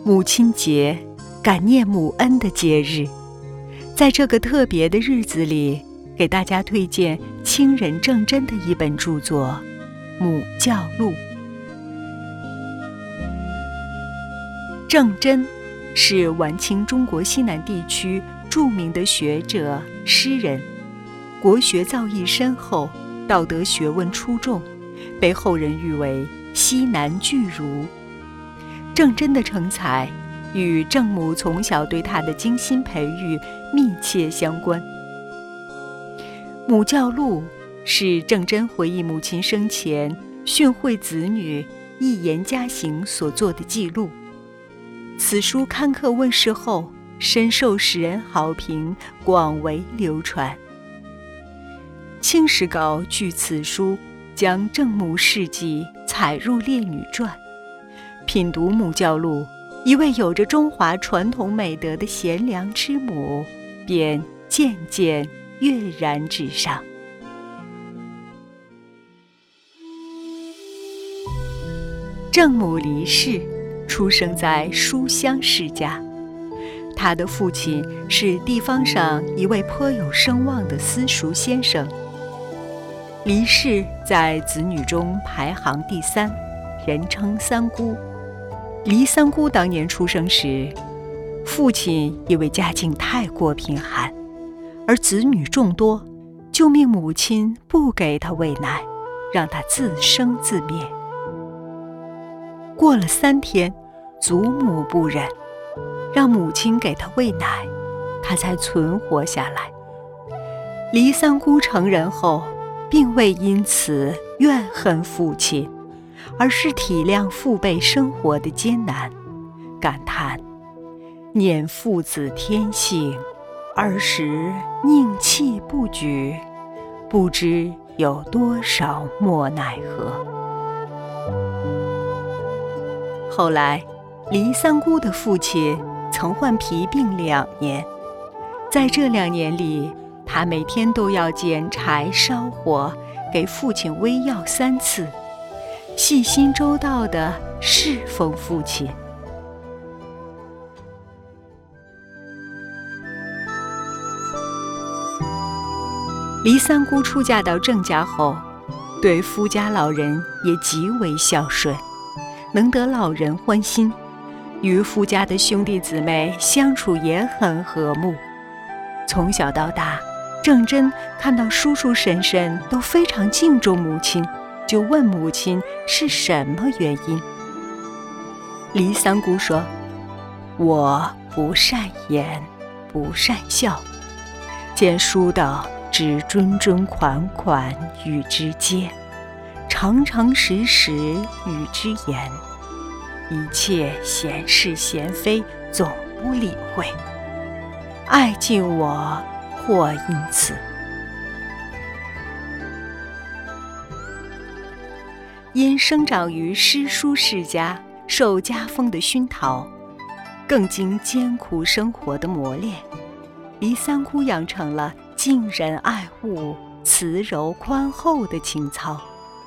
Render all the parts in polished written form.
母亲节，感念母恩的节日。在这个特别的日子里，给大家推荐清人郑珍的一本著作《母教录》。郑珍是晚清中国西南地区著名的学者、诗人，国学造诣深厚，道德学问出众，被后人誉为西南巨儒。郑珍的成才与郑母从小对他的精心培育密切相关。《母教录》是郑珍回忆母亲生前训诲子女、一言家行所做的记录。此书刊刻问世后，深受世人好评，广为流传。清史稿据此书将郑母事迹采入《列女传》。品读《母教录》，一位有着中华传统美德的贤良之母，便渐渐跃然纸上。郑母离世，出生在书香世家。他的父亲是地方上一位颇有声望的私塾先生。离世在子女中排行第3，人称三姑。黎三姑当年出生时，父亲因为家境太过贫寒，而子女众多，就命母亲不给他喂奶，让他自生自灭。过了3天，祖母不忍，让母亲给他喂奶，他才存活下来。黎三姑成人后，并未因此怨恨父亲，而是体谅父辈生活的艰难，感叹念父子天性，儿时宁弃不举，不知有多少莫奈何。后来黎三姑的父亲曾患皮病2年，在这2年里，他每天都要捡柴烧火，给父亲喂药3次，细心周到地侍奉父亲。黎三姑出嫁到郑家后，对夫家老人也极为孝顺，能得老人欢心，与夫家的兄弟姊妹相处也很和睦。从小到大，郑珍看到叔叔婶婶都非常敬重母亲，就问母亲是什么原因。黎三姑说：“我不善言，不善笑，见叔道只谆谆款款与之接，常常时时与之言，一切闲事闲非总不理会，爱敬我或因此。”因生长于诗书世家，受家风的熏陶，更经艰苦生活的磨练，黎三姑养成了敬人爱物、慈柔宽厚的情操。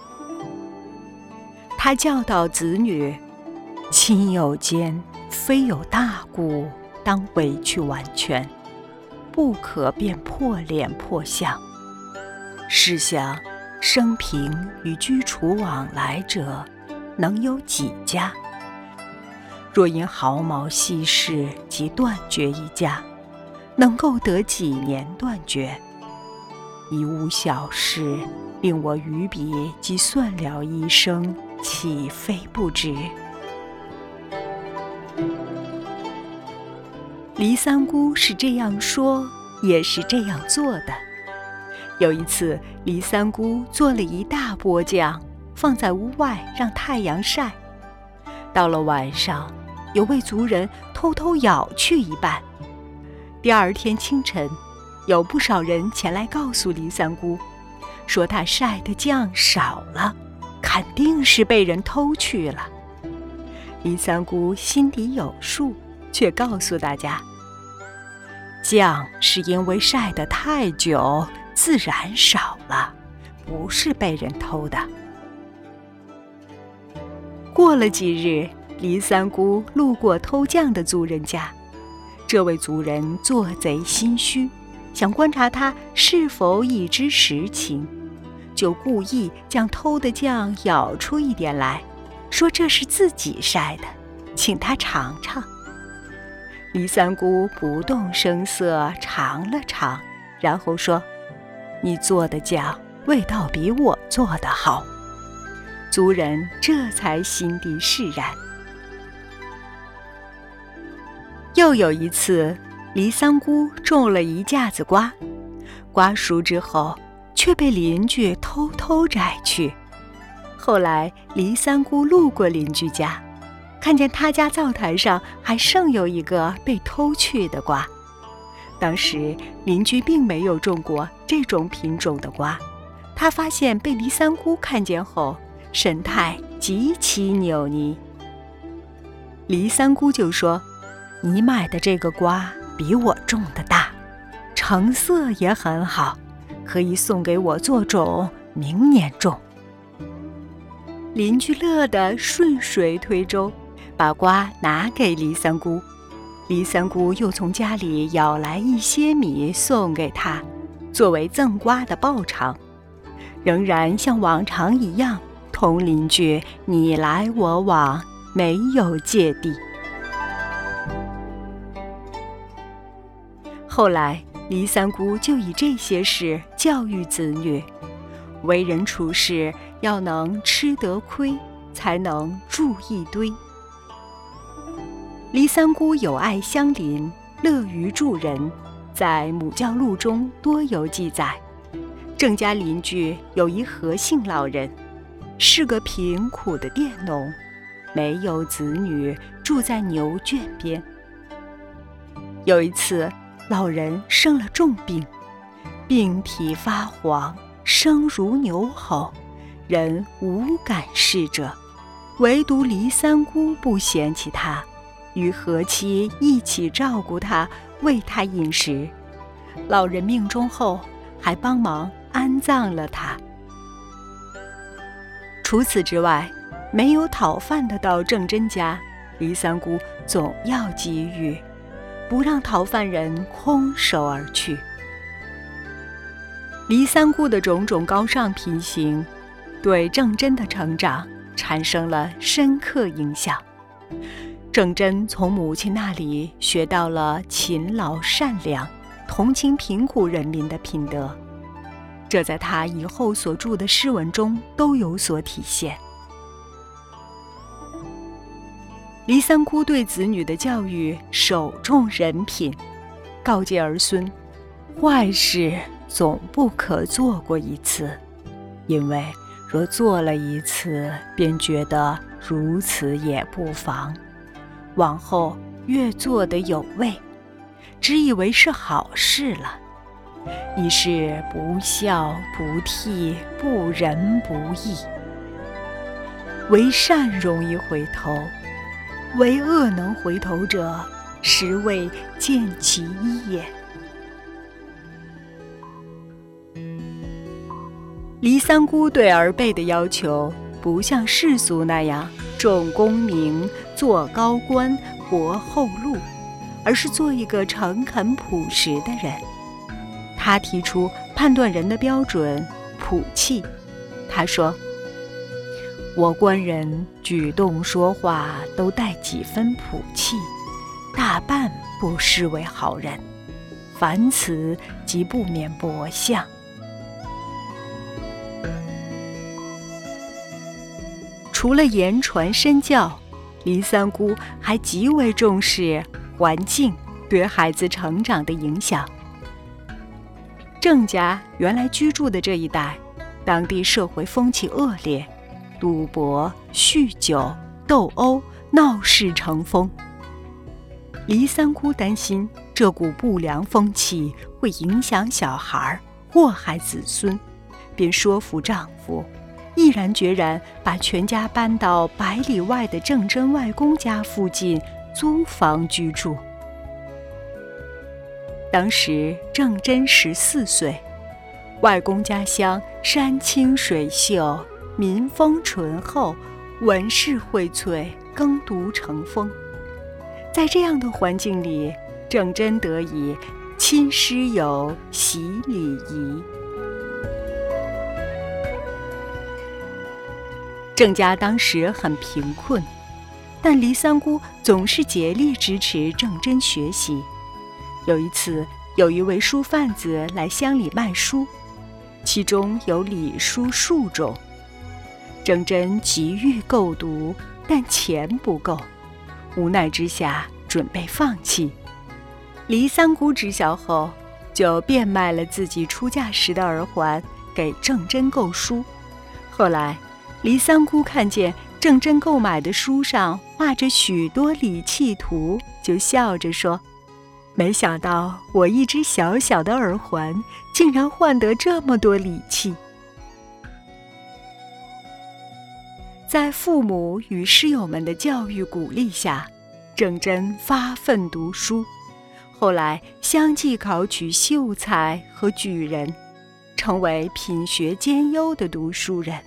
他教导子女：亲友间非有大故，当委曲完全，不可便破脸破相。试想，生平与居处往来者，能有几家？若因毫毛细事即断绝一家，能够得几年断绝？一物小事，令我于彼即算了一生，岂非不值？黎三姑是这样说，也是这样做的。有一次，黎三姑做了一大钵酱，放在屋外让太阳晒。到了晚上，有位族人偷偷舀去一半。第2天清晨，有不少人前来告诉黎三姑，说她晒的酱少了，肯定是被人偷去了。黎三姑心底有数，却告诉大家，酱是因为晒得太久，自然少了，不是被人偷的。过了几日， 李三姑路过偷酱的族人家，这位族人做贼心虚，想观察他是否已知实情，就故意将偷的酱舀出一点来，说这是自己晒的，请他尝尝。李三姑不动声色尝了尝，然后说：“你做的酱味道比我做的好。”族人这才心地释然。又有一次，李三姑种了一架子瓜，瓜熟之后却被邻居偷偷摘去。后来李三姑路过邻居家，看见他家灶台上还剩有一个被偷去的瓜。当时邻居并没有种过这种品种的瓜，他发现被李三姑看见后，神态极其扭捏。李三姑就说：“你买的这个瓜比我种的大，成色也很好，可以送给我做种，明年种。”邻居乐得顺水推舟，把瓜拿给李三姑。李三姑又从家里舀来一些米送给他，作为赠瓜的报偿，仍然像往常一样同邻居你来我往，没有芥蒂。后来李三姑就以这些事教育子女，为人处事要能吃得亏，才能住一堆。李三姑有爱乡邻，乐于助人，在《母教录》中多有记载。郑家邻居有一何姓老人，是个贫苦的佃农，没有子女，住在牛圈边。有一次，老人生了重病，病体发黄，声如牛吼，人无敢视者，唯独李三姑不嫌弃他，与和妻一起照顾他，喂他饮食。老人命终后，还帮忙安葬了他。除此之外，没有讨饭的到郑珍家，李三姑总要给予，不让讨饭人空手而去。李三姑的种种高尚品行，对郑珍的成长产生了深刻影响。郑珍从母亲那里学到了勤劳善良、同情贫苦人民的品德，这在他以后所著的诗文中都有所体现。李三姑对子女的教育首重人品，告诫儿孙，坏事总不可做过一次，因为若做了一次，便觉得如此也不妨，往后越做得有味，只以为是好事了，已是不孝不悌不仁不义。为善容易回头，为恶能回头者，实未见其一也。李三姑对儿辈的要求，不像世俗那样重功名、做高官、博后路，而是做一个诚恳朴实的人。他提出判断人的标准，朴气。他说：“我官人举动说话都带几分朴气，大半不失为好人，凡此即不免薄相。”除了言传身教，李三姑还极为重视环境对孩子成长的影响。郑家原来居住的这一带，当地社会风气恶劣，赌博、酗酒、斗殴，闹事成风。李三姑担心这股不良风气会影响小孩，祸害子孙，便说服丈夫，毅然决然把全家搬到100里外的郑珍外公家附近租房居住。当时郑珍14岁，外公家乡山清水秀，民风淳厚， 文士荟萃，耕读成风。在这样的环境里，郑珍得以亲师友，习礼仪。郑家当时很贫困，但黎三姑总是竭力支持郑珍学习。有一次，有一位书贩子来乡里卖书，其中有礼书数种。郑珍急于购读，但钱不够，无奈之下准备放弃。黎三姑知晓后，就变卖了自己出嫁时的耳环给郑珍购书。后来黎三姑看见郑珍购买的书上画着许多礼器图，就笑着说，没想到我一只小小的耳环竟然换得这么多礼器。在父母与师友们的教育鼓励下，郑珍发奋读书，后来相继考取秀才和举人，成为品学兼优的读书人。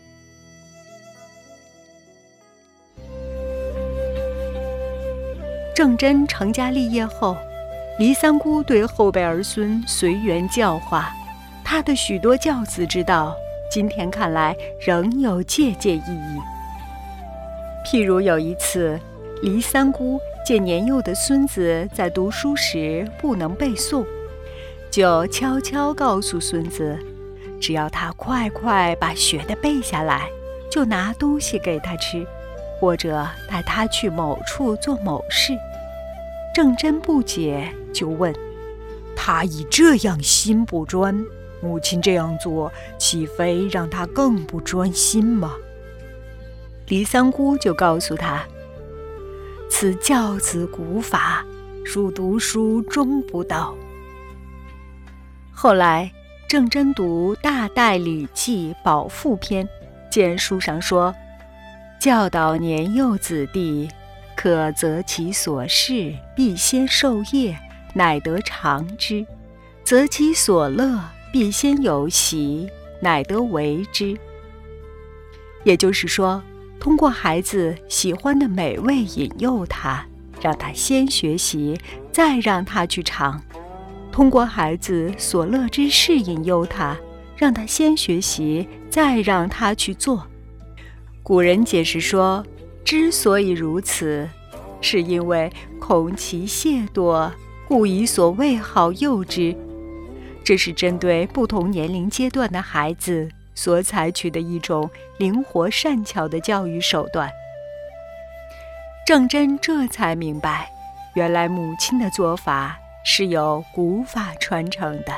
郑珍成家立业后，黎三姑对后辈儿孙随缘教化，她的许多教子之道，今天看来仍有借鉴意义。譬如有一次，黎三姑见年幼的孙子在读书时不能背诵，就悄悄告诉孙子，只要他快快把学的背下来，就拿东西给他吃，或者带他去某处做某事。郑珍不解，就问，他已这样心不专，母亲这样做，岂非让他更不专心吗？黎三姑就告诉他，此教子古法，属读书终不到。后来郑珍读《大戴礼记宝赋篇》，见书上说，教导年幼子弟，可择其所适，必先授业，乃得长之；择其所乐，必先有习，乃得为之。也就是说，通过孩子喜欢的美味引诱他，让他先学习，再让他去尝；通过孩子所乐之事引诱他，让他先学习，再让他去做。古人解释说，之所以如此，是因为恐其懈惰，故以所谓好诱之。这是针对不同年龄阶段的孩子所采取的一种灵活善巧的教育手段。郑珍这才明白，原来母亲的做法是有古法传承的。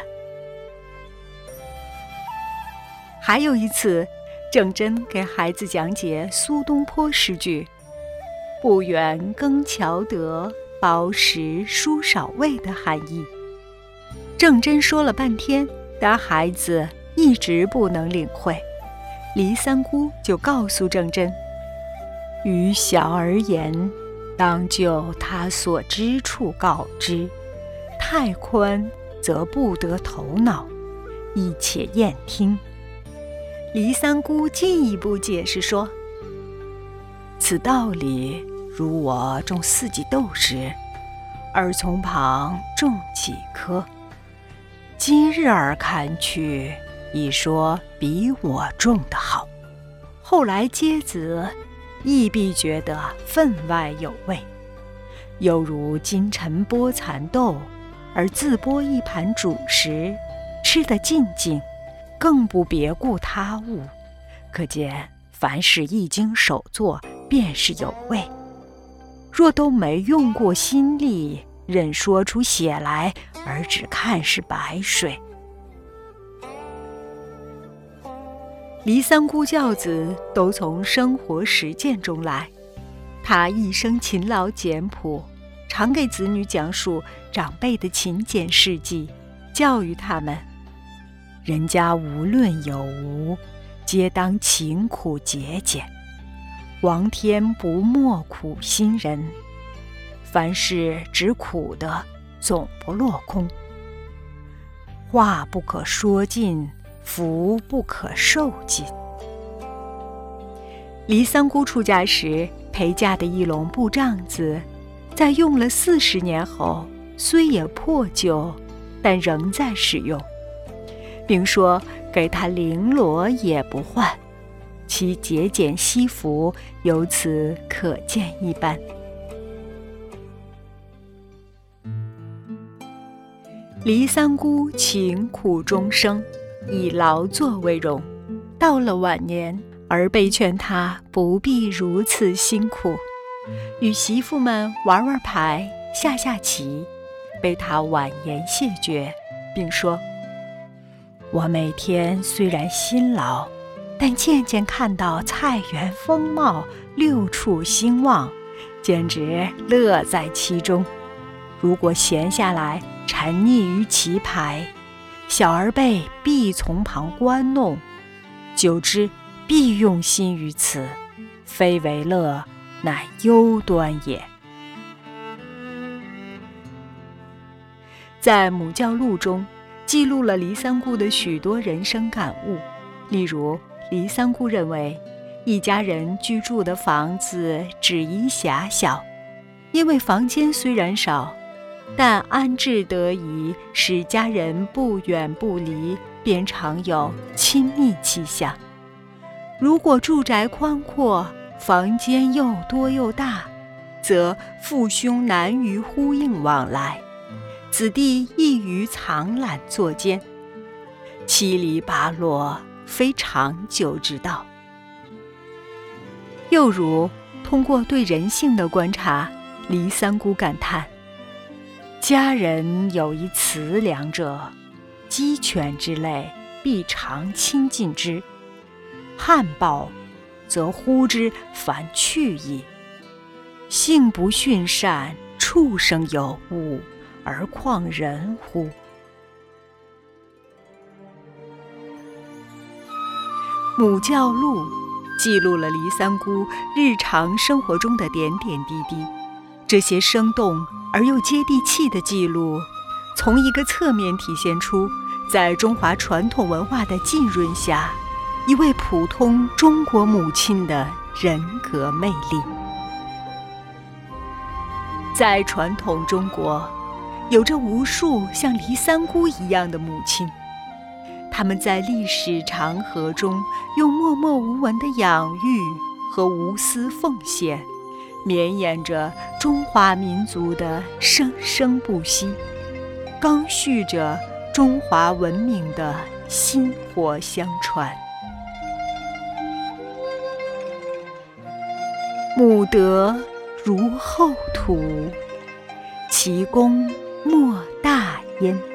还有一次，郑珍给孩子讲解苏东坡诗句“不远耕乔得，饱食书少味”的含义。郑珍说了半天，但孩子一直不能领会。黎三姑就告诉郑珍，于小而言，当就他所知处告之，太宽则不得头脑，亦且厌听。黎三姑进一步解释说，此道理如我种四季豆时，而从旁种几棵，今日而看去，已说比我种的好，后来接子亦必觉得分外有味。犹如今晨剥蚕豆，而自剥一盘主食，吃得尽尽，更不别顾他物，可见凡事一经手作，便是有味。若都没用过心力，任说出血来，而只看是白水。黎三姑教子都从生活实践中来，她一生勤劳简朴，常给子女讲述长辈的勤俭事迹，教育他们：人家无论有无，皆当勤苦节俭，王天不莫苦心人，凡事只苦的，总不落空。话不可说尽，福不可受尽。 李三姑出家时陪嫁的一笼布帐子，在用了40年后，虽也破旧，但仍在使用，并说给她绫罗也不换，其节俭惜福由此可见一斑。李三姑勤苦终生，以劳作为荣，到了晚年，儿辈劝她不必如此辛苦，与媳妇们玩玩牌，下下棋，被她婉言谢绝，并说：我每天虽然辛劳，但渐渐看到菜园丰茂，六畜兴旺，简直乐在其中。如果闲下来沉溺于棋牌，小儿辈必从旁观弄，久之必用心于此，非为乐，乃忧端也。在《母教录》中记录了李三姑的许多人生感悟，例如李三姑认为一家人居住的房子只宜狭小，因为房间虽然少，但安置得宜，使家人不远不离，便常有亲密气象。如果住宅宽阔，房间又多又大，则父兄难于呼应往来，子弟易于藏懒作奸，七离八落，非长久之道。又如通过对人性的观察，李三姑感叹：家人有一慈良者，鸡犬之类必常亲近之，汉暴则呼之烦去矣。性不驯善，畜生有恶，而况人乎？母教录记录了李三姑日常生活中的点点滴滴，这些生动而又接地气的记录，从一个侧面体现出在中华传统文化的浸润下，一位普通中国母亲的人格魅力。在传统中国，有着无数像李三姑一样的母亲，她们在历史长河中用默默无闻的养育和无私奉献，绵延着中华民族的生生不息，刚续着中华文明的薪火相传。母德如厚土，其功莫大焉。